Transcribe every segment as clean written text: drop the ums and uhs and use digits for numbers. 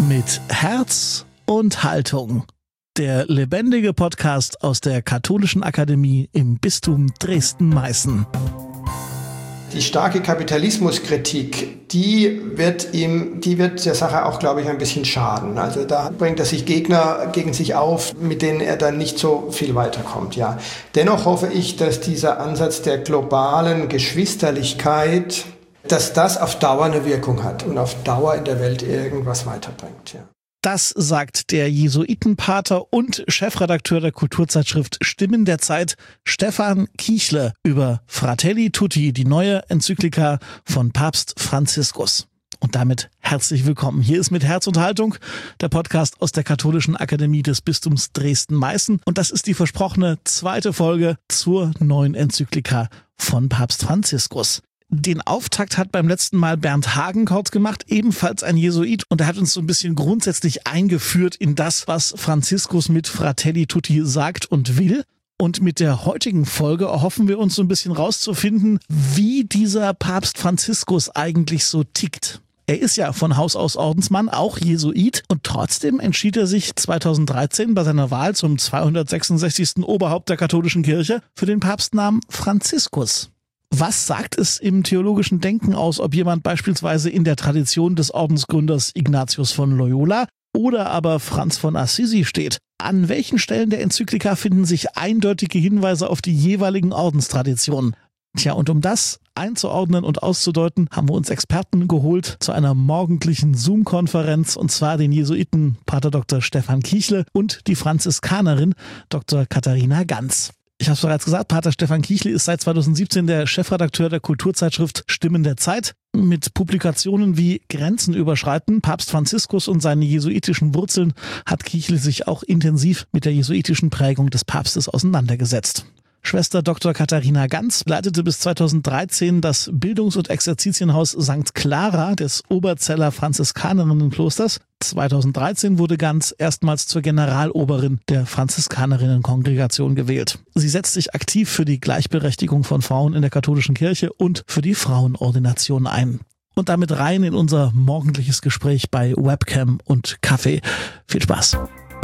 Mit Herz und Haltung. Der lebendige Podcast aus der Katholischen Akademie im Bistum Dresden-Meißen. Die starke Kapitalismuskritik, die wird der Sache auch, glaube ich, ein bisschen schaden. Also da bringt er sich Gegner gegen sich auf, mit denen er dann nicht so viel weiterkommt. Ja. Dennoch hoffe ich, dass dieser Ansatz der globalen Geschwisterlichkeit, dass das auf Dauer eine Wirkung hat und auf Dauer in der Welt irgendwas weiterbringt. Ja. Das sagt der Jesuitenpater und Chefredakteur der Kulturzeitschrift Stimmen der Zeit, Stefan Kichle, über Fratelli Tutti, die neue Enzyklika von Papst Franziskus. Und damit herzlich willkommen. Hier ist Mit Herz und Haltung, der Podcast aus der Katholischen Akademie des Bistums Dresden-Meißen. Und das ist die versprochene zweite Folge zur neuen Enzyklika von Papst Franziskus. Den Auftakt hat beim letzten Mal Bernd Hagenkort gemacht, ebenfalls ein Jesuit, und er hat uns so ein bisschen grundsätzlich eingeführt in das, was Franziskus mit Fratelli Tutti sagt und will. Und mit der heutigen Folge erhoffen wir uns so ein bisschen rauszufinden, wie dieser Papst Franziskus eigentlich so tickt. Er ist ja von Haus aus Ordensmann, auch Jesuit, und trotzdem entschied er sich 2013 bei seiner Wahl zum 266. Oberhaupt der katholischen Kirche für den Papstnamen Franziskus. Was sagt es im theologischen Denken aus, ob jemand beispielsweise in der Tradition des Ordensgründers Ignatius von Loyola oder aber Franz von Assisi steht? An welchen Stellen der Enzyklika finden sich eindeutige Hinweise auf die jeweiligen Ordenstraditionen? Tja, und um das einzuordnen und auszudeuten, haben wir uns Experten geholt zu einer morgendlichen Zoom-Konferenz, und zwar den Jesuiten Pater Dr. Stefan Kichle und die Franziskanerin Dr. Katharina Ganz. Ich habe es bereits gesagt, Pater Stefan Kichle ist seit 2017 der Chefredakteur der Kulturzeitschrift Stimmen der Zeit. Mit Publikationen wie Grenzen überschreiten, Papst Franziskus und seine jesuitischen Wurzeln hat Kichle sich auch intensiv mit der jesuitischen Prägung des Papstes auseinandergesetzt. Schwester Dr. Katharina Ganz leitete bis 2013 das Bildungs- und Exerzitienhaus St. Clara des Oberzeller Franziskanerinnenklosters. 2013 wurde Ganz erstmals zur Generaloberin der Franziskanerinnenkongregation gewählt. Sie setzt sich aktiv für die Gleichberechtigung von Frauen in der katholischen Kirche und für die Frauenordination ein. Und damit rein in unser morgendliches Gespräch bei Webcam und Kaffee. Viel Spaß!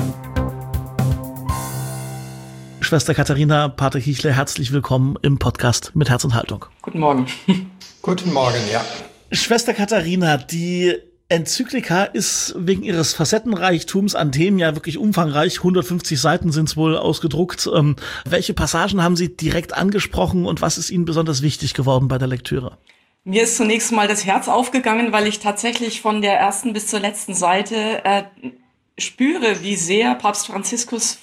Schwester Katharina, Pater Kichle, herzlich willkommen im Podcast Mit Herz und Haltung. Guten Morgen. Guten Morgen, ja. Schwester Katharina, die Enzyklika ist wegen ihres Facettenreichtums an Themen ja wirklich umfangreich. 150 Seiten sind es wohl ausgedruckt. Welche Passagen haben Sie direkt angesprochen und was ist Ihnen besonders wichtig geworden bei der Lektüre? Mir ist zunächst mal das Herz aufgegangen, weil ich tatsächlich von der ersten bis zur letzten Seite spüre, wie sehr Papst Franziskus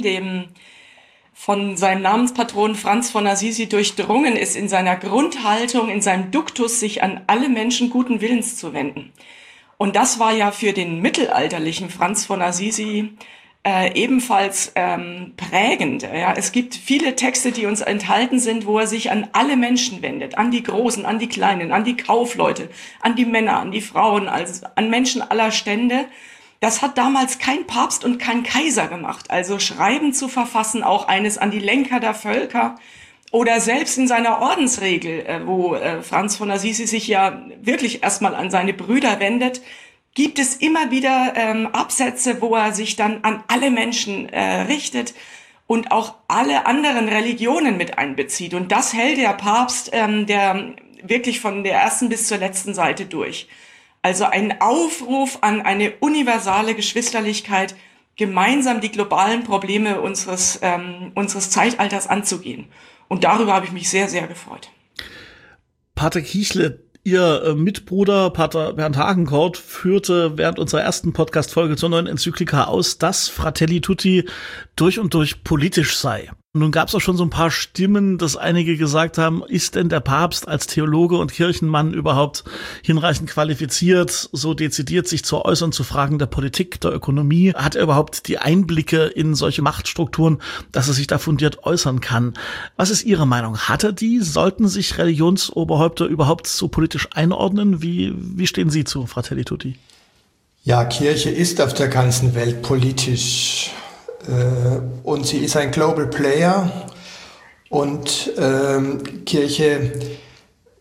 von seinem Namenspatron Franz von Assisi durchdrungen ist in seiner Grundhaltung, in seinem Duktus, sich an alle Menschen guten Willens zu wenden. Und das war ja für den mittelalterlichen Franz von Assisi ebenfalls prägend. Ja. Es gibt viele Texte, die uns enthalten sind, wo er sich an alle Menschen wendet, an die Großen, an die Kleinen, an die Kaufleute, an die Männer, an die Frauen, also an Menschen aller Stände. Das hat damals kein Papst und kein Kaiser gemacht. Also Schreiben zu verfassen, auch eines an die Lenker der Völker oder selbst in seiner Ordensregel, wo Franz von Assisi sich ja wirklich erstmal an seine Brüder wendet, gibt es immer wieder Absätze, wo er sich dann an alle Menschen richtet und auch alle anderen Religionen mit einbezieht. Und das hält der Papst, der wirklich von der ersten bis zur letzten Seite durch. Also ein Aufruf an eine universale Geschwisterlichkeit, gemeinsam die globalen Probleme unseres Zeitalters anzugehen. Und darüber habe ich mich sehr, sehr gefreut. Pater Kichle, Ihr Mitbruder Pater Bernd Hagenkort führte während unserer ersten Podcast-Folge zur neuen Enzyklika aus, dass Fratelli Tutti durch und durch politisch sei. Nun gab es auch schon so ein paar Stimmen, dass einige gesagt haben, ist denn der Papst als Theologe und Kirchenmann überhaupt hinreichend qualifiziert, so dezidiert sich zu äußern zu Fragen der Politik, der Ökonomie? Hat er überhaupt die Einblicke in solche Machtstrukturen, dass er sich da fundiert äußern kann? Was ist Ihre Meinung? Hat er die? Sollten sich Religionsoberhäupter überhaupt so politisch einordnen? Wie stehen Sie zu Fratelli Tutti? Ja, Kirche ist auf der ganzen Welt politisch. Und sie ist ein Global Player und Kirche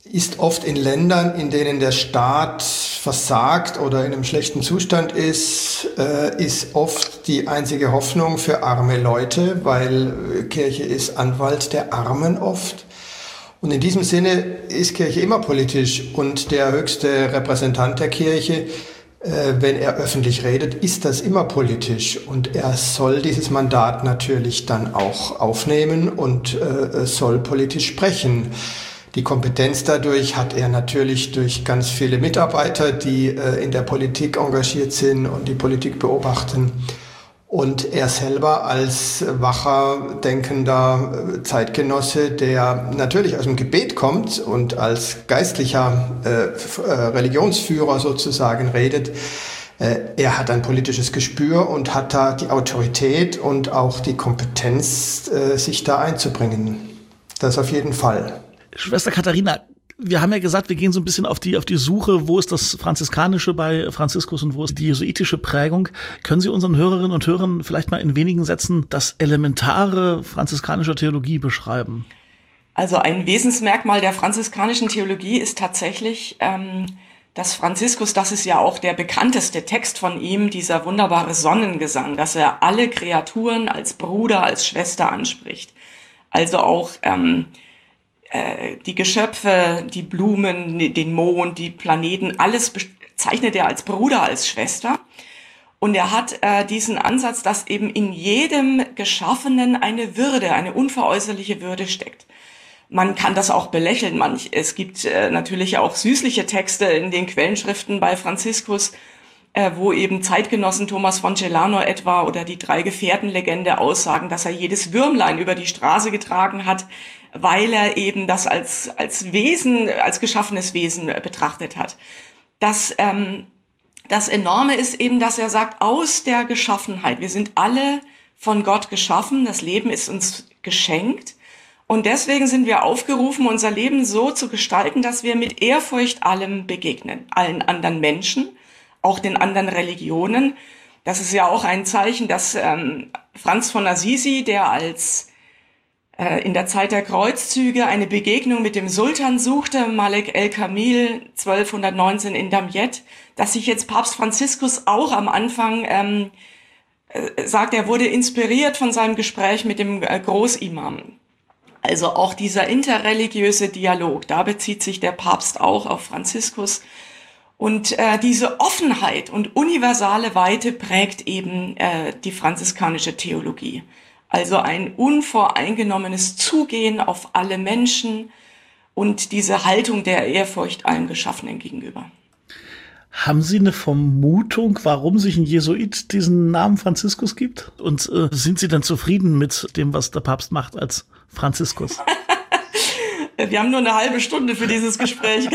ist oft in Ländern, in denen der Staat versagt oder in einem schlechten Zustand ist oft die einzige Hoffnung für arme Leute, weil Kirche ist Anwalt der Armen oft. Und in diesem Sinne ist Kirche immer politisch und der höchste Repräsentant der Kirche, wenn er öffentlich redet, ist das immer politisch. Und er soll dieses Mandat natürlich dann auch aufnehmen und soll politisch sprechen. Die Kompetenz dadurch hat er natürlich durch ganz viele Mitarbeiter, die in der Politik engagiert sind und die Politik beobachten. Und er selber als wacher, denkender Zeitgenosse, der natürlich aus dem Gebet kommt und als geistlicher Religionsführer sozusagen redet, er hat ein politisches Gespür und hat da die Autorität und auch die Kompetenz, sich da einzubringen. Das auf jeden Fall. Schwester Katharina, wir haben ja gesagt, wir gehen so ein bisschen auf die Suche, wo ist das Franziskanische bei Franziskus und wo ist die jesuitische Prägung. Können Sie unseren Hörerinnen und Hörern vielleicht mal in wenigen Sätzen das Elementare franziskanischer Theologie beschreiben? Also ein Wesensmerkmal der franziskanischen Theologie ist tatsächlich, dass Franziskus, das ist ja auch der bekannteste Text von ihm, dieser wunderbare Sonnengesang, dass er alle Kreaturen als Bruder, als Schwester anspricht. Also auch die Geschöpfe, die Blumen, den Mond, die Planeten, alles bezeichnet er als Bruder, als Schwester. Und er hat diesen Ansatz, dass eben in jedem Geschaffenen eine Würde, eine unveräußerliche Würde steckt. Man kann das auch belächeln. Es gibt natürlich auch süßliche Texte in den Quellenschriften bei Franziskus, wo eben Zeitgenossen Thomas von Celano etwa oder die Drei-Gefährten-Legende aussagen, dass er jedes Würmlein über die Straße getragen hat, weil er eben das als Wesen, als geschaffenes Wesen betrachtet hat. Das Enorme ist eben, dass er sagt, aus der Geschaffenheit, wir sind alle von Gott geschaffen, das Leben ist uns geschenkt und deswegen sind wir aufgerufen, unser Leben so zu gestalten, dass wir mit Ehrfurcht allem begegnen, allen anderen Menschen, auch den anderen Religionen. Das ist ja auch ein Zeichen, dass Franz von Assisi, der als in der Zeit der Kreuzzüge eine Begegnung mit dem Sultan suchte, Malek el-Kamil 1219 in Damiette, dass sich jetzt Papst Franziskus auch am Anfang sagt, er wurde inspiriert von seinem Gespräch mit dem Großimam. Also auch dieser interreligiöse Dialog, da bezieht sich der Papst auch auf Franziskus. Und diese Offenheit und universale Weite prägt eben die franziskanische Theologie. Also ein unvoreingenommenes Zugehen auf alle Menschen und diese Haltung der Ehrfurcht allem Geschaffenen gegenüber. Haben Sie eine Vermutung, warum sich ein Jesuit diesen Namen Franziskus gibt? Und sind Sie dann zufrieden mit dem, was der Papst macht als Franziskus? Wir haben nur eine halbe Stunde für dieses Gespräch.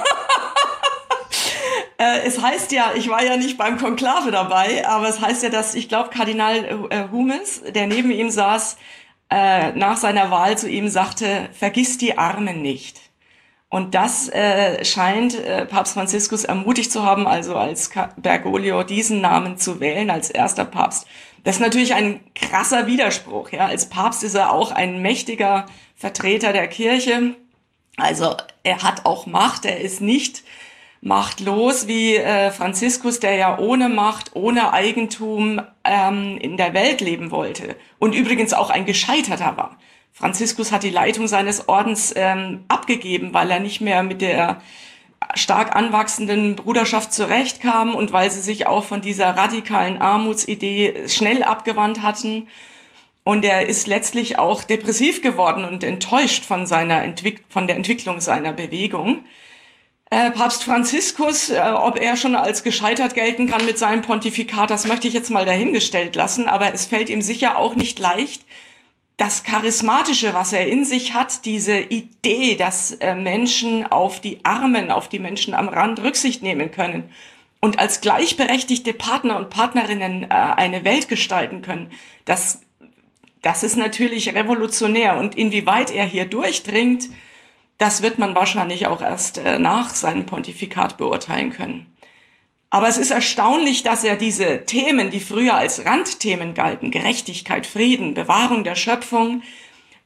Es heißt ja, ich war ja nicht beim Konklave dabei, aber es heißt ja, dass, ich glaube, Kardinal Humes, der neben ihm saß, nach seiner Wahl zu ihm sagte, vergiss die Armen nicht. Und das scheint Papst Franziskus ermutigt zu haben, also als Bergoglio diesen Namen zu wählen als erster Papst. Das ist natürlich ein krasser Widerspruch. Ja, als Papst ist er auch ein mächtiger Vertreter der Kirche. Also er hat auch Macht, er ist nicht machtlos wie Franziskus, der ja ohne Macht, ohne Eigentum in der Welt leben wollte und übrigens auch ein Gescheiterter war. Franziskus hat die Leitung seines Ordens abgegeben, weil er nicht mehr mit der stark anwachsenden Bruderschaft zurechtkam und weil sie sich auch von dieser radikalen Armutsidee schnell abgewandt hatten. Und er ist letztlich auch depressiv geworden und enttäuscht von der Entwicklung seiner Bewegung. Papst Franziskus, ob er schon als gescheitert gelten kann mit seinem Pontifikat, das möchte ich jetzt mal dahingestellt lassen, aber es fällt ihm sicher auch nicht leicht, das Charismatische, was er in sich hat, diese Idee, dass Menschen auf die Armen, auf die Menschen am Rand Rücksicht nehmen können und als gleichberechtigte Partner und Partnerinnen eine Welt gestalten können, das ist natürlich revolutionär. Und inwieweit er hier durchdringt, das wird man wahrscheinlich auch erst nach seinem Pontifikat beurteilen können. Aber es ist erstaunlich, dass er diese Themen, die früher als Randthemen galten, Gerechtigkeit, Frieden, Bewahrung der Schöpfung,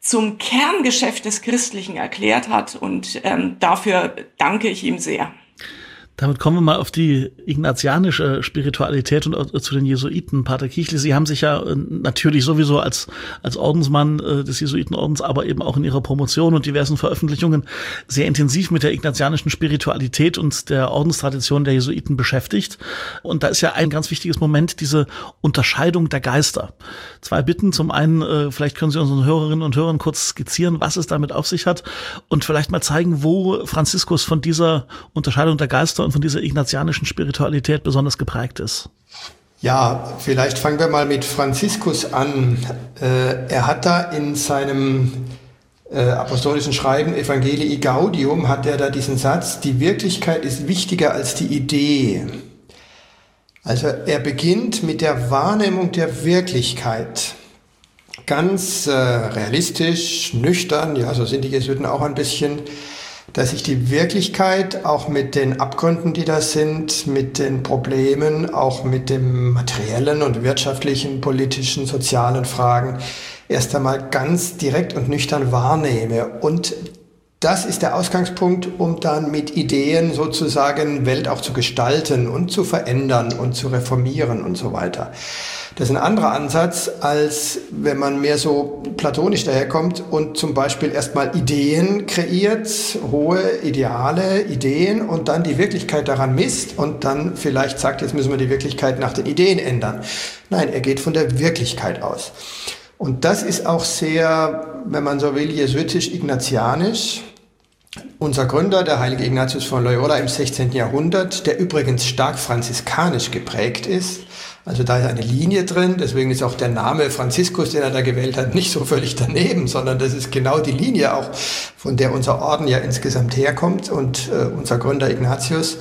zum Kerngeschäft des Christlichen erklärt hat. Und dafür danke ich ihm sehr. Damit kommen wir mal auf die ignatianische Spiritualität und zu den Jesuiten. Pater Kichle, Sie haben sich ja natürlich sowieso als Ordensmann des Jesuitenordens, aber eben auch in Ihrer Promotion und diversen Veröffentlichungen sehr intensiv mit der ignatianischen Spiritualität und der Ordenstradition der Jesuiten beschäftigt. Und da ist ja ein ganz wichtiges Moment diese Unterscheidung der Geister. Zwei Bitten. Zum einen, vielleicht können Sie unseren Hörerinnen und Hörern kurz skizzieren, was es damit auf sich hat und vielleicht mal zeigen, wo Franziskus von dieser Unterscheidung der Geister und von dieser ignatianischen Spiritualität besonders geprägt ist. Ja, vielleicht fangen wir mal mit Franziskus an. Er hat da in seinem apostolischen Schreiben Evangelii Gaudium hat er da diesen Satz: Die Wirklichkeit ist wichtiger als die Idee. Also er beginnt mit der Wahrnehmung der Wirklichkeit. Ganz realistisch, nüchtern, ja, so sind die Jesuiten auch ein bisschen, dass sich die Wirklichkeit auch mit den Abgründen, die da sind, mit den Problemen, auch mit den materiellen und wirtschaftlichen, politischen, sozialen Fragen erst einmal ganz direkt und nüchtern wahrnehme. Und das ist der Ausgangspunkt, um dann mit Ideen sozusagen Welt auch zu gestalten und zu verändern und zu reformieren und so weiter. Das ist ein anderer Ansatz, als wenn man mehr so platonisch daherkommt und zum Beispiel erstmal Ideen kreiert, hohe Ideale, Ideen und dann die Wirklichkeit daran misst und dann vielleicht sagt, jetzt müssen wir die Wirklichkeit nach den Ideen ändern. Nein, er geht von der Wirklichkeit aus. Und das ist auch sehr, wenn man so will, jesuitisch-ignatianisch. Unser Gründer, der heilige Ignatius von Loyola im 16. Jahrhundert, der übrigens stark franziskanisch geprägt ist, also da ist eine Linie drin, deswegen ist auch der Name Franziskus, den er da gewählt hat, nicht so völlig daneben, sondern das ist genau die Linie auch, von der unser Orden ja insgesamt herkommt und unser Gründer Ignatius.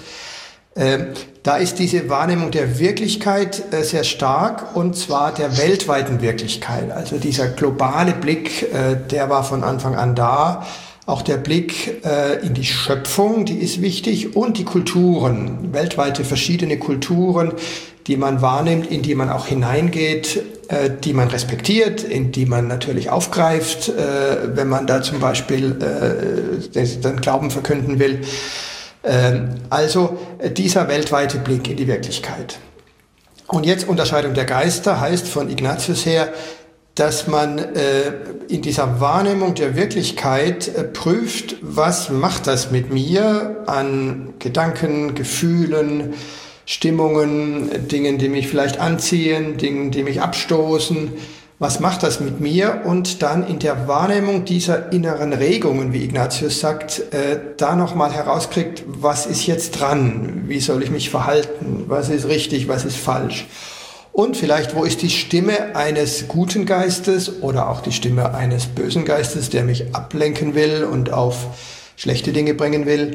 Da ist diese Wahrnehmung der Wirklichkeit sehr stark, und zwar der weltweiten Wirklichkeit. Also dieser globale Blick, der war von Anfang an da. Auch der Blick in die Schöpfung, die ist wichtig, und die Kulturen, weltweite verschiedene Kulturen, die man wahrnimmt, in die man auch hineingeht, die man respektiert, in die man natürlich aufgreift, wenn man da zum Beispiel den Glauben verkünden will. Also dieser weltweite Blick in die Wirklichkeit. Und jetzt Unterscheidung der Geister heißt von Ignatius her, dass man in dieser Wahrnehmung der Wirklichkeit prüft, was macht das mit mir an Gedanken, Gefühlen, Stimmungen, Dingen, die mich vielleicht anziehen, Dingen, die mich abstoßen. Was macht das mit mir? Und dann in der Wahrnehmung dieser inneren Regungen, wie Ignatius sagt, da nochmal herauskriegt, was ist jetzt dran? Wie soll ich mich verhalten? Was ist richtig? Was ist falsch? Und vielleicht, wo ist die Stimme eines guten Geistes oder auch die Stimme eines bösen Geistes, der mich ablenken will und auf schlechte Dinge bringen will?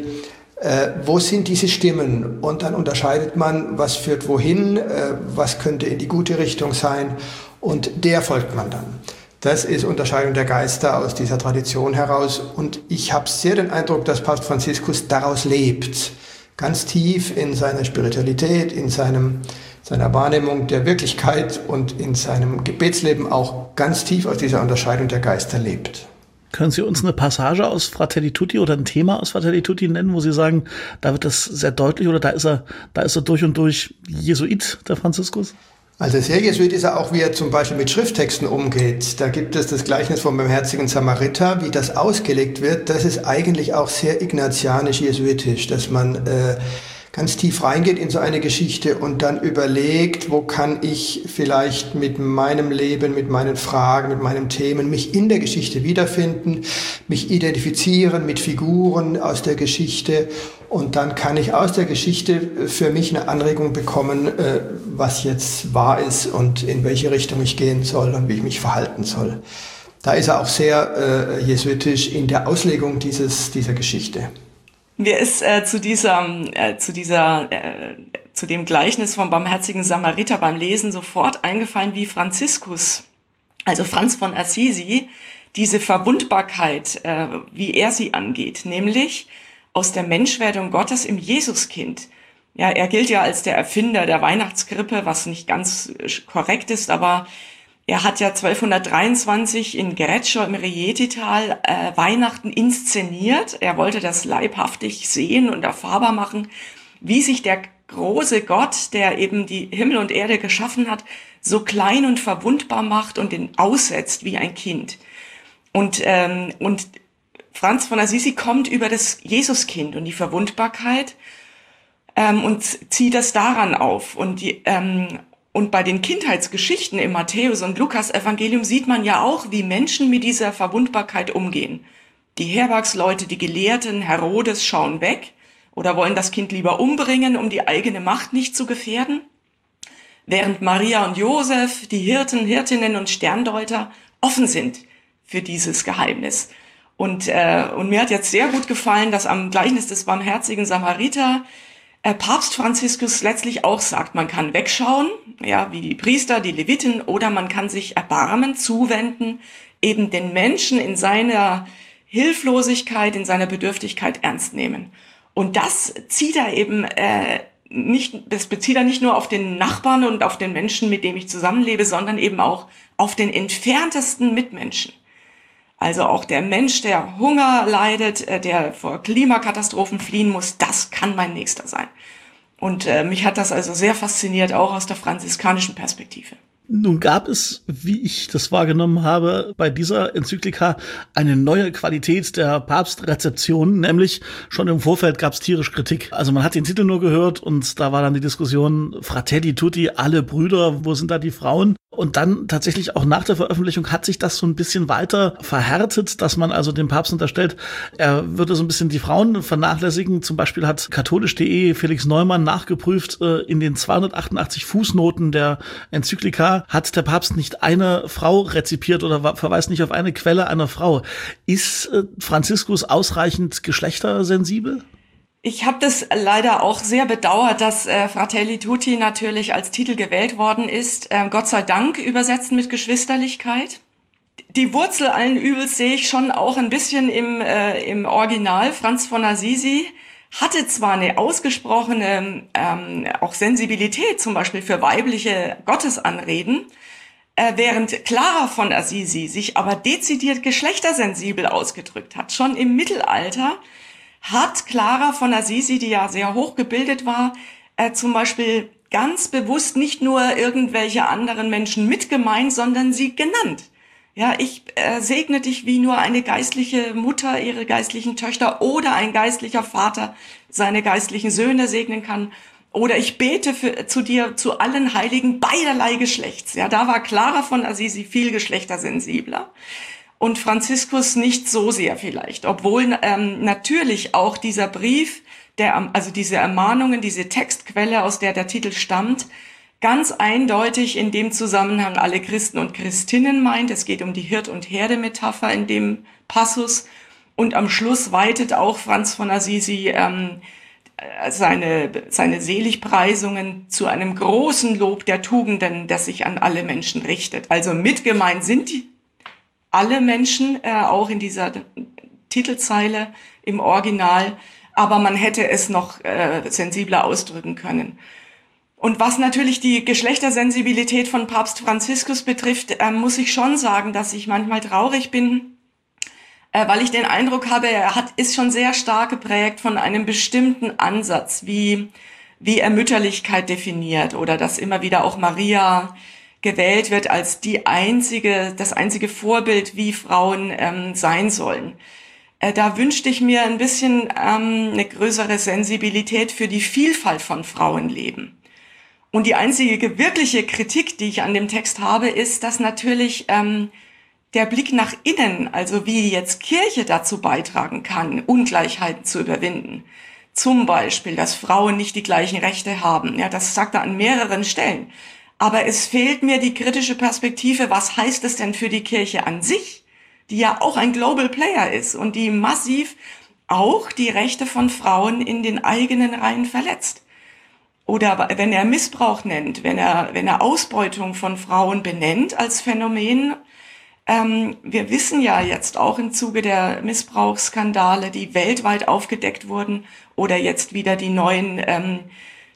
Wo sind diese Stimmen? Und dann unterscheidet man, was führt wohin, was könnte in die gute Richtung sein, und der folgt man dann. Das ist Unterscheidung der Geister aus dieser Tradition heraus, und ich habe sehr den Eindruck, dass Papst Franziskus daraus lebt, ganz tief in seiner Spiritualität, in seiner Wahrnehmung der Wirklichkeit und in seinem Gebetsleben auch ganz tief aus dieser Unterscheidung der Geister lebt. Können Sie uns eine Passage aus Fratelli Tutti oder ein Thema aus Fratelli Tutti nennen, wo Sie sagen, da wird das sehr deutlich, oder da ist er durch und durch Jesuit, der Franziskus? Also sehr Jesuit ist er auch, wie er zum Beispiel mit Schrifttexten umgeht. Da gibt es das Gleichnis vom barmherzigen Samariter, wie das ausgelegt wird. Das ist eigentlich auch sehr ignatianisch-jesuitisch, dass man ganz tief reingeht in so eine Geschichte und dann überlegt, wo kann ich vielleicht mit meinem Leben, mit meinen Fragen, mit meinen Themen mich in der Geschichte wiederfinden, mich identifizieren mit Figuren aus der Geschichte, und dann kann ich aus der Geschichte für mich eine Anregung bekommen, was jetzt wahr ist und in welche Richtung ich gehen soll und wie ich mich verhalten soll. Da ist er auch sehr jesuitisch in der Auslegung dieser Geschichte. Mir ist zu dem Gleichnis vom barmherzigen Samariter beim Lesen sofort eingefallen, wie Franziskus, also Franz von Assisi, diese Verwundbarkeit, wie er sie angeht, nämlich aus der Menschwerdung Gottes im Jesuskind. Ja, er gilt ja als der Erfinder der Weihnachtskrippe, was nicht ganz korrekt ist, aber Er hat ja 1223 in Greccio im Rietital Weihnachten inszeniert. Er wollte das leibhaftig sehen und erfahrbar machen, wie sich der große Gott, der eben die Himmel und Erde geschaffen hat, so klein und verwundbar macht und ihn aussetzt wie ein Kind. Und Franz von Assisi kommt über das Jesuskind und die Verwundbarkeit und zieht das daran auf. Und bei den Kindheitsgeschichten im Matthäus- und Lukas-Evangelium sieht man ja auch, wie Menschen mit dieser Verwundbarkeit umgehen. Die Herbergsleute, die Gelehrten, Herodes schauen weg oder wollen das Kind lieber umbringen, um die eigene Macht nicht zu gefährden. Während Maria und Josef, die Hirten, Hirtinnen und Sterndeuter offen sind für dieses Geheimnis. Und mir hat jetzt sehr gut gefallen, dass am Gleichnis des barmherzigen Samariter Papst Franziskus letztlich auch sagt, man kann wegschauen, ja, wie die Priester, die Leviten, oder man kann sich erbarmen, zuwenden, eben den Menschen in seiner Hilflosigkeit, in seiner Bedürftigkeit ernst nehmen. Und das zieht er eben das bezieht er nicht nur auf den Nachbarn und auf den Menschen, mit dem ich zusammenlebe, sondern eben auch auf den entferntesten Mitmenschen. Also auch der Mensch, der Hunger leidet, der vor Klimakatastrophen fliehen muss, das kann mein Nächster sein. Und mich hat das also sehr fasziniert, auch aus der franziskanischen Perspektive. Nun gab es, wie ich das wahrgenommen habe, bei dieser Enzyklika eine neue Qualität der Papstrezeption, nämlich schon im Vorfeld gab es tierisch Kritik. Also man hat den Titel nur gehört und da war dann die Diskussion Fratelli Tutti, alle Brüder, wo sind da die Frauen? Und dann tatsächlich auch nach der Veröffentlichung hat sich das so ein bisschen weiter verhärtet, dass man also dem Papst unterstellt, er würde so ein bisschen die Frauen vernachlässigen. Zum Beispiel hat katholisch.de Felix Neumann nachgeprüft, in den 288 Fußnoten der Enzyklika hat der Papst nicht eine Frau rezipiert oder verweist nicht auf eine Quelle einer Frau. Ist Franziskus ausreichend geschlechtersensibel? Ich habe das leider auch sehr bedauert, dass Fratelli Tutti natürlich als Titel gewählt worden ist. Gott sei Dank übersetzen mit Geschwisterlichkeit. Die Wurzel allen Übels sehe ich schon auch ein bisschen im Original. Franz von Assisi hatte zwar eine ausgesprochene auch Sensibilität, zum Beispiel für weibliche Gottesanreden, während Clara von Assisi sich aber dezidiert geschlechtersensibel ausgedrückt hat. Schon im Mittelalter hat Clara von Assisi, die ja sehr hochgebildet war, zum Beispiel ganz bewusst nicht nur irgendwelche anderen Menschen mitgemeint, sondern sie genannt. Ja, ich segne dich, wie nur eine geistliche Mutter ihre geistlichen Töchter oder ein geistlicher Vater seine geistlichen Söhne segnen kann. Oder ich bete zu dir, zu allen Heiligen beiderlei Geschlechts. Ja, da war Clara von Assisi viel geschlechtersensibler. Und Franziskus nicht so sehr vielleicht, obwohl natürlich auch dieser Brief, also diese Ermahnungen, diese Textquelle, aus der der Titel stammt, ganz eindeutig in dem Zusammenhang alle Christen und Christinnen meint. Es geht um die Hirt- und Herde-Metapher in dem Passus. Und am Schluss weitet auch Franz von Assisi seine Seligpreisungen zu einem großen Lob der Tugenden, das sich an alle Menschen richtet. Also mitgemeint sind alle Menschen, auch in dieser Titelzeile im Original, aber man hätte es noch sensibler ausdrücken können. Und was natürlich die Geschlechtersensibilität von Papst Franziskus betrifft, muss ich schon sagen, dass ich manchmal traurig bin, weil ich den Eindruck habe, ist schon sehr stark geprägt von einem bestimmten Ansatz, wie er Mütterlichkeit definiert oder dass immer wieder auch Maria gewählt wird als das einzige Vorbild, wie Frauen sein sollen. Da wünschte ich mir ein bisschen eine größere Sensibilität für die Vielfalt von Frauenleben. Und die einzige wirkliche Kritik, die ich an dem Text habe, ist, dass natürlich der Blick nach innen, also wie jetzt Kirche dazu beitragen kann, Ungleichheiten zu überwinden. Zum Beispiel, dass Frauen nicht die gleichen Rechte haben. Ja, das sagt er an mehreren Stellen. Aber es fehlt mir die kritische Perspektive, was heißt es denn für die Kirche an sich, die ja auch ein Global Player ist und die massiv auch die Rechte von Frauen in den eigenen Reihen verletzt. Oder wenn er Missbrauch nennt, wenn er Ausbeutung von Frauen benennt als Phänomen. Wir wissen ja jetzt auch im Zuge der Missbrauchsskandale, die weltweit aufgedeckt wurden, oder jetzt wieder die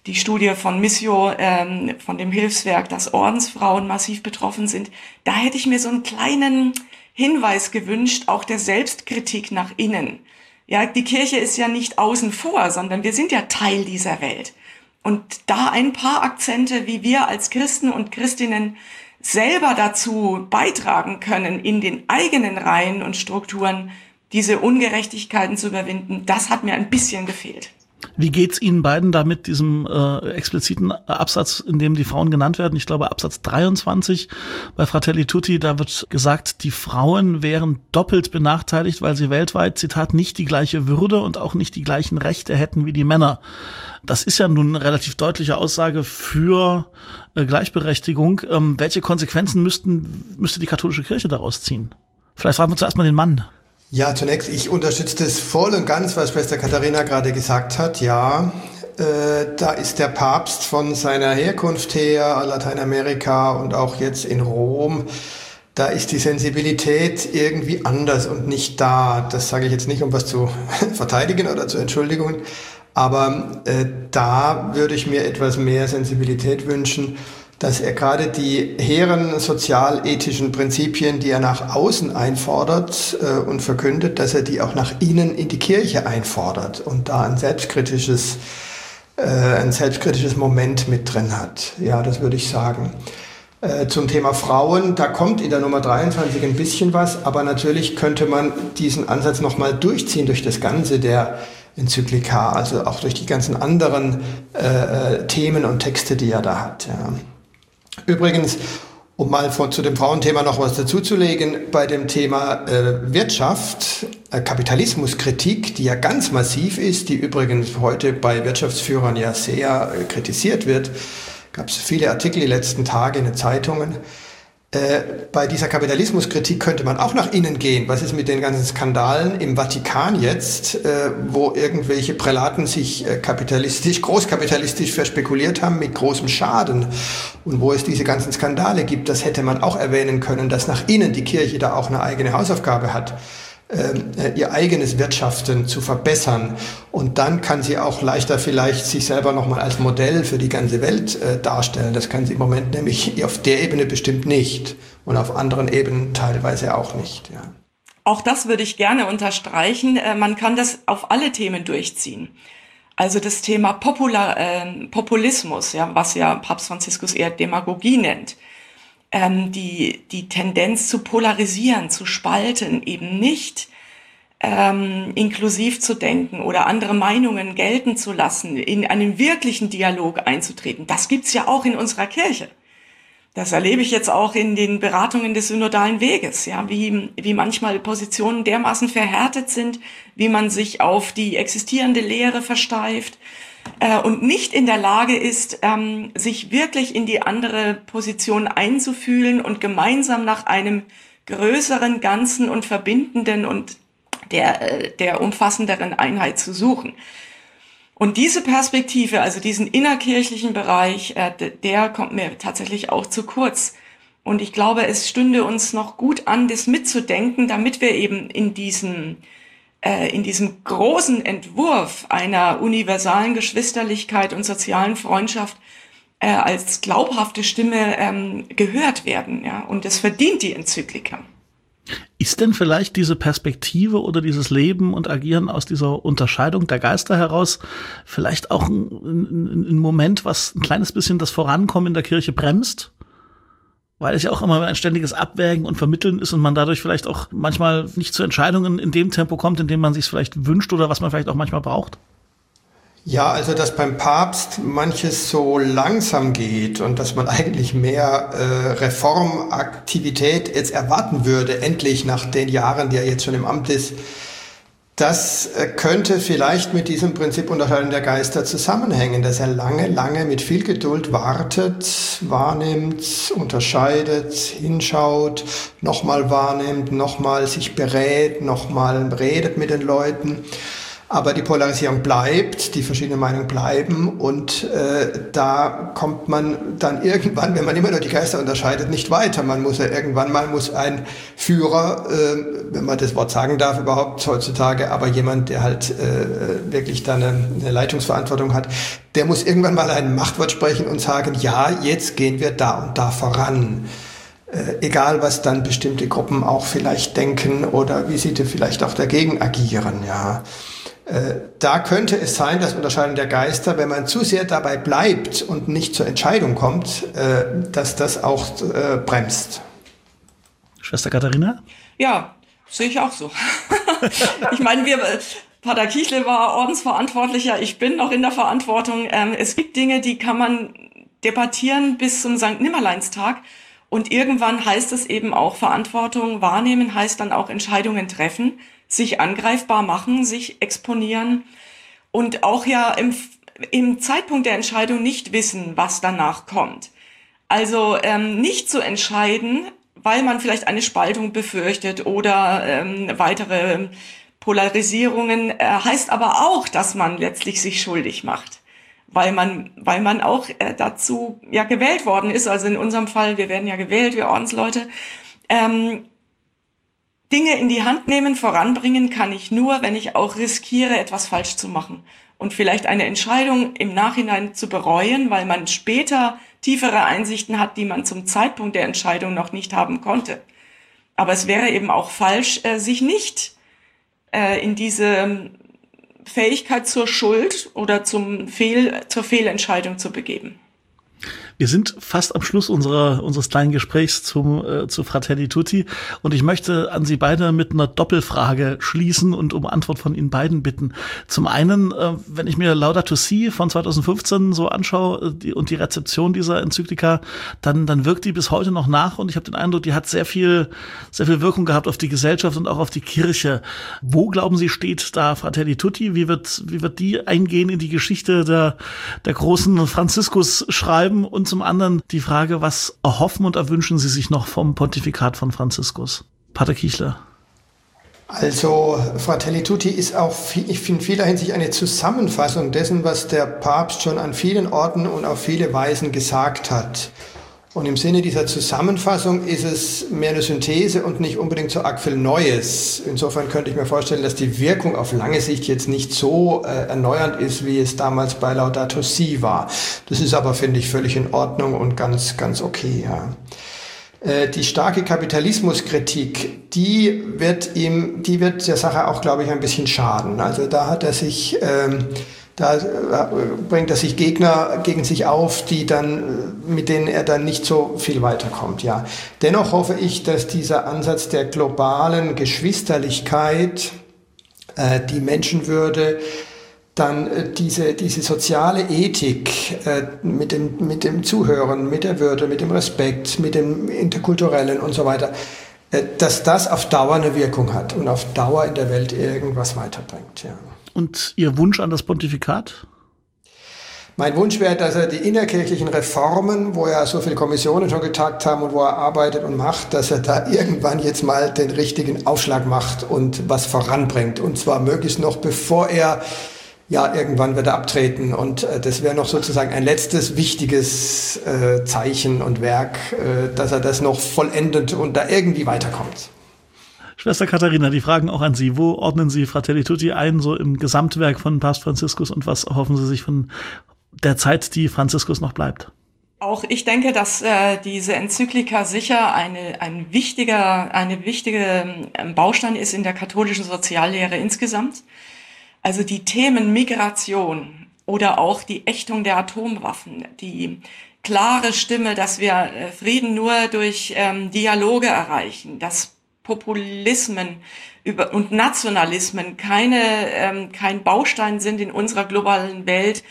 die Studie von Missio, von dem Hilfswerk, dass Ordensfrauen massiv betroffen sind. Da hätte ich mir so einen kleinen Hinweis gewünscht, auch der Selbstkritik nach innen. Ja, die Kirche ist ja nicht außen vor, sondern wir sind ja Teil dieser Welt. Und da ein paar Akzente, wie wir als Christen und Christinnen selber dazu beitragen können, in den eigenen Reihen und Strukturen diese Ungerechtigkeiten zu überwinden, das hat mir ein bisschen gefehlt. Wie geht's Ihnen beiden da mit diesem expliziten Absatz, in dem die Frauen genannt werden? Ich glaube Absatz 23 bei Fratelli Tutti, da wird gesagt, die Frauen wären doppelt benachteiligt, weil sie weltweit, Zitat, nicht die gleiche Würde und auch nicht die gleichen Rechte hätten wie die Männer. Das ist ja nun eine relativ deutliche Aussage für Gleichberechtigung. Welche Konsequenzen müsste die katholische Kirche daraus ziehen? Vielleicht fragen wir zuerst mal den Mann. Ja, zunächst, ich unterstütze das voll und ganz, was Schwester Katharina gerade gesagt hat. Ja, da ist der Papst von seiner Herkunft her, Lateinamerika und auch jetzt in Rom, da ist die Sensibilität irgendwie anders und nicht da. Das sage ich jetzt nicht, um was zu verteidigen oder zu entschuldigen, aber da würde ich mir etwas mehr Sensibilität wünschen, dass er gerade die hehren sozialethischen Prinzipien, die er nach außen einfordert und verkündet, dass er die auch nach innen in die Kirche einfordert und da ein selbstkritisches Moment mit drin hat. Ja, das würde ich sagen. Zum Thema Frauen, da kommt in der Nummer 23 ein bisschen was, aber natürlich könnte man diesen Ansatz nochmal durchziehen durch das Ganze der Enzyklika, also auch durch die ganzen anderen Themen und Texte, die er da hat. Ja. Übrigens, um mal zu dem Frauenthema noch was dazuzulegen, bei dem Thema Wirtschaft, Kapitalismuskritik, die ja ganz massiv ist, die übrigens heute bei Wirtschaftsführern ja sehr kritisiert wird, gab es viele Artikel die letzten Tage in den Zeitungen. Bei dieser Kapitalismuskritik könnte man auch nach innen gehen. Was ist mit den ganzen Skandalen im Vatikan jetzt, wo irgendwelche Prälaten sich großkapitalistisch verspekuliert haben mit großem Schaden und wo es diese ganzen Skandale gibt? Das hätte man auch erwähnen können, dass nach innen die Kirche da auch eine eigene Hausaufgabe hat, ihr eigenes Wirtschaften zu verbessern. Und dann kann sie auch leichter vielleicht sich selber nochmal als Modell für die ganze Welt darstellen. Das kann sie im Moment nämlich auf der Ebene bestimmt nicht und auf anderen Ebenen teilweise auch nicht. Ja. Auch das würde ich gerne unterstreichen. Man kann das auf alle Themen durchziehen. Also das Thema Populismus, ja, was ja Papst Franziskus eher Demagogie nennt. Die Tendenz zu polarisieren, zu spalten, eben nicht inklusiv zu denken oder andere Meinungen gelten zu lassen, in einen wirklichen Dialog einzutreten. Das gibt's ja auch in unserer Kirche. Das erlebe ich jetzt auch in den Beratungen des synodalen Weges, ja, wie manchmal Positionen dermaßen verhärtet sind, wie man sich auf die existierende Lehre versteift, und nicht in der Lage ist, sich wirklich in die andere Position einzufühlen und gemeinsam nach einem größeren, ganzen und verbindenden und der umfassenderen Einheit zu suchen. Und diese Perspektive, also diesen innerkirchlichen Bereich, der kommt mir tatsächlich auch zu kurz. Und ich glaube, es stünde uns noch gut an, das mitzudenken, damit wir eben in diesem großen Entwurf einer universalen Geschwisterlichkeit und sozialen Freundschaft als glaubhafte Stimme gehört werden. Ja? Und das verdient die Enzyklika. Ist denn vielleicht diese Perspektive oder dieses Leben und Agieren aus dieser Unterscheidung der Geister heraus vielleicht auch ein Moment, was ein kleines bisschen das Vorankommen in der Kirche bremst? Weil es ja auch immer ein ständiges Abwägen und Vermitteln ist und man dadurch vielleicht auch manchmal nicht zu Entscheidungen in dem Tempo kommt, in dem man sich vielleicht wünscht oder was man vielleicht auch manchmal braucht? Ja, also dass beim Papst manches so langsam geht und dass man eigentlich mehr Reformaktivität jetzt erwarten würde, endlich nach den Jahren, die er jetzt schon im Amt ist, das könnte vielleicht mit diesem Prinzip Unterscheidung der Geister zusammenhängen, dass er lange mit viel Geduld wartet, wahrnimmt, unterscheidet, hinschaut, nochmal wahrnimmt, nochmal sich berät, nochmal redet mit den Leuten. Aber die Polarisierung bleibt, die verschiedenen Meinungen bleiben und da kommt man dann irgendwann, wenn man immer nur die Geister unterscheidet, nicht weiter. Man muss ja irgendwann mal, muss ein Führer, wenn man das Wort sagen darf überhaupt heutzutage, aber jemand, der halt wirklich dann eine Leitungsverantwortung hat, der muss irgendwann mal ein Machtwort sprechen und sagen, ja, jetzt gehen wir da und da voran. Egal, was dann bestimmte Gruppen auch vielleicht denken oder wie sie vielleicht auch dagegen agieren, ja. Da könnte es sein, dass Unterscheidung der Geister, wenn man zu sehr dabei bleibt und nicht zur Entscheidung kommt, dass das auch bremst. Schwester Katharina? Ja, sehe ich auch so. Ich meine, Pater Kichle war Ordensverantwortlicher, ich bin noch in der Verantwortung. Es gibt Dinge, die kann man debattieren bis zum Sankt Nimmerleinstag. Und irgendwann heißt es eben auch, Verantwortung wahrnehmen heißt dann auch Entscheidungen treffen, sich angreifbar machen, sich exponieren und auch ja im Zeitpunkt der Entscheidung nicht wissen, was danach kommt. Also nicht zu entscheiden, weil man vielleicht eine Spaltung befürchtet oder weitere Polarisierungen, heißt aber auch, dass man letztlich sich schuldig macht. Weil man auch dazu ja gewählt worden ist, also in unserem Fall, wir werden ja gewählt, wir Ordensleute, Dinge in die Hand nehmen, voranbringen kann ich nur, wenn ich auch riskiere, etwas falsch zu machen und vielleicht eine Entscheidung im Nachhinein zu bereuen, weil man später tiefere Einsichten hat, die man zum Zeitpunkt der Entscheidung noch nicht haben konnte. Aber es wäre eben auch falsch, sich nicht in diese Fähigkeit zur Schuld oder zur Fehlentscheidung zu begeben. Wir sind fast am Schluss unseres kleinen Gesprächs zu Fratelli Tutti und ich möchte an Sie beide mit einer Doppelfrage schließen und um Antwort von Ihnen beiden bitten. Zum einen, wenn ich mir Laudato Si von 2015 so anschaue und die Rezeption dieser Enzyklika, dann wirkt die bis heute noch nach und ich habe den Eindruck, die hat sehr viel Wirkung gehabt auf die Gesellschaft und auch auf die Kirche. Wo, glauben Sie, steht da Fratelli Tutti? Wie wird die eingehen in die Geschichte der großen Franziskus-Schreiben? Und zum anderen die Frage, was erhoffen und erwünschen Sie sich noch vom Pontifikat von Franziskus? Pater Kichle. Also Fratelli Tutti ist auch, ich finde, in vieler Hinsicht eine Zusammenfassung dessen, was der Papst schon an vielen Orten und auf viele Weisen gesagt hat. Und im Sinne dieser Zusammenfassung ist es mehr eine Synthese und nicht unbedingt so arg viel Neues. Insofern könnte ich mir vorstellen, dass die Wirkung auf lange Sicht jetzt nicht so erneuernd ist, wie es damals bei Laudato Si war. Das ist aber, finde ich, völlig in Ordnung und ganz, ganz okay, ja. Die starke Kapitalismuskritik, die wird der Sache auch, glaube ich, ein bisschen schaden. Also da hat er sich, da bringt er sich Gegner gegen sich auf, mit denen er dann nicht so viel weiterkommt, ja. Dennoch hoffe ich, dass dieser Ansatz der globalen Geschwisterlichkeit, die Menschenwürde, dann diese soziale Ethik mit dem Zuhören, mit der Würde, mit dem Respekt, mit dem Interkulturellen und so weiter, dass das auf Dauer eine Wirkung hat und auf Dauer in der Welt irgendwas weiterbringt, ja. Und Ihr Wunsch an das Pontifikat? Mein Wunsch wäre, dass er die innerkirchlichen Reformen, wo ja so viele Kommissionen schon getagt haben und wo er arbeitet und macht, dass er da irgendwann jetzt mal den richtigen Aufschlag macht und was voranbringt. Und zwar möglichst noch bevor er, ja, irgendwann wird er abtreten. Und das wäre noch sozusagen ein letztes wichtiges Zeichen und Werk, dass er das noch vollendet und da irgendwie weiterkommt. Schwester Katharina, die Fragen auch an Sie. Wo ordnen Sie Fratelli Tutti ein, so im Gesamtwerk von Papst Franziskus und was erhoffen Sie sich von der Zeit, die Franziskus noch bleibt? Auch ich denke, dass diese Enzyklika sicher eine wichtige Baustein ist in der katholischen Soziallehre insgesamt. Also die Themen Migration oder auch die Ächtung der Atomwaffen, die klare Stimme, dass wir Frieden nur durch Dialoge erreichen, dass Populismen und Nationalismen kein Baustein sind in unserer globalen Welt,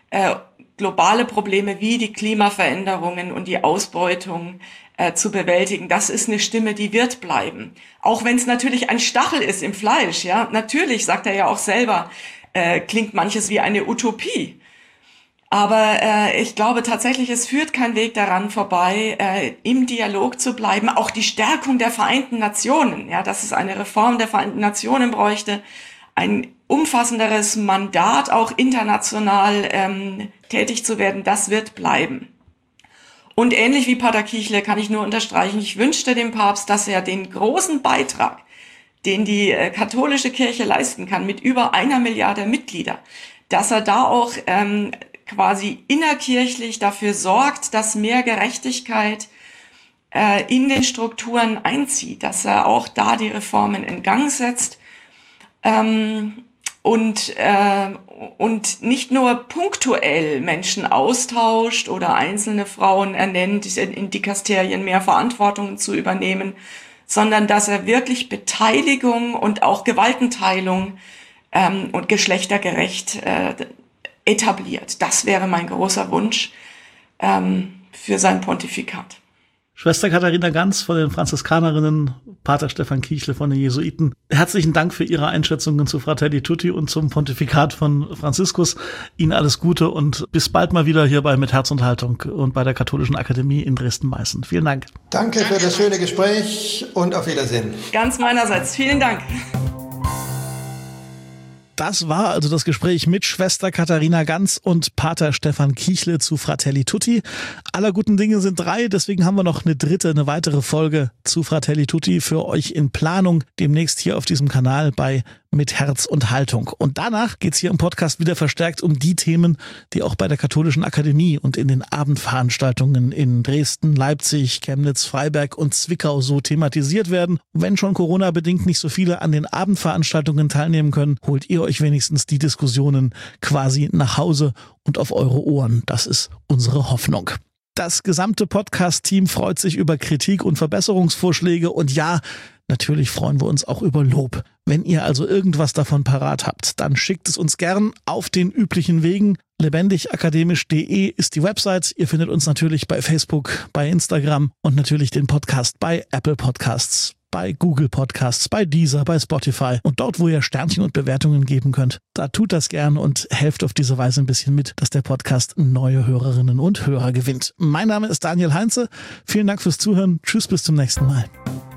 globale Probleme wie die Klimaveränderungen und die Ausbeutung zu bewältigen. Das ist eine Stimme, die wird bleiben. Auch wenn es natürlich ein Stachel ist im Fleisch, ja. Natürlich, sagt er ja auch selber, klingt manches wie eine Utopie. Aber ich glaube tatsächlich, es führt kein Weg daran vorbei, im Dialog zu bleiben. Auch die Stärkung der Vereinten Nationen, ja, dass es eine Reform der Vereinten Nationen bräuchte, ein umfassenderes Mandat, auch international tätig zu werden, das wird bleiben. Und ähnlich wie Pater Kichle kann ich nur unterstreichen, ich wünschte dem Papst, dass er den großen Beitrag, den die katholische Kirche leisten kann, mit über 1 Milliarde Mitglieder, dass er da auch quasi innerkirchlich dafür sorgt, dass mehr Gerechtigkeit in den Strukturen einzieht, dass er auch da die Reformen in Gang setzt und nicht nur punktuell Menschen austauscht oder einzelne Frauen ernennt, in Dikasterien mehr Verantwortung zu übernehmen, sondern dass er wirklich Beteiligung und auch Gewaltenteilung und geschlechtergerecht etabliert. Das wäre mein großer Wunsch für sein Pontifikat. Schwester Katharina Ganz von den Franziskanerinnen, Pater Stefan Kichle von den Jesuiten. Herzlichen Dank für Ihre Einschätzungen zu Fratelli Tutti und zum Pontifikat von Franziskus. Ihnen alles Gute und bis bald mal wieder hier bei Mit Herz und Haltung und bei der Katholischen Akademie in Dresden-Meißen. Vielen Dank. Danke für das schöne Gespräch und auf Wiedersehen. Ganz meinerseits. Vielen Dank. Das war also das Gespräch mit Schwester Katharina Ganz und Pater Stefan Kichle zu Fratelli Tutti. Aller guten Dinge sind 3, deswegen haben wir noch eine weitere Folge zu Fratelli Tutti für euch in Planung, demnächst hier auf diesem Kanal bei Mit Herz und Haltung. Und danach geht's hier im Podcast wieder verstärkt um die Themen, die auch bei der Katholischen Akademie und in den Abendveranstaltungen in Dresden, Leipzig, Chemnitz, Freiberg und Zwickau so thematisiert werden. Wenn schon Corona-bedingt nicht so viele an den Abendveranstaltungen teilnehmen können, holt ihr euch wenigstens die Diskussionen quasi nach Hause und auf eure Ohren. Das ist unsere Hoffnung. Das gesamte Podcast-Team freut sich über Kritik und Verbesserungsvorschläge und ja, natürlich freuen wir uns auch über Lob. Wenn ihr also irgendwas davon parat habt, dann schickt es uns gern auf den üblichen Wegen. lebendigakademisch.de ist die Website. Ihr findet uns natürlich bei Facebook, bei Instagram und natürlich den Podcast bei Apple Podcasts, bei Google Podcasts, bei Deezer, bei Spotify und dort, wo ihr Sternchen und Bewertungen geben könnt. Da tut das gern und helft auf diese Weise ein bisschen mit, dass der Podcast neue Hörerinnen und Hörer gewinnt. Mein Name ist Daniel Heinze. Vielen Dank fürs Zuhören. Tschüss, bis zum nächsten Mal.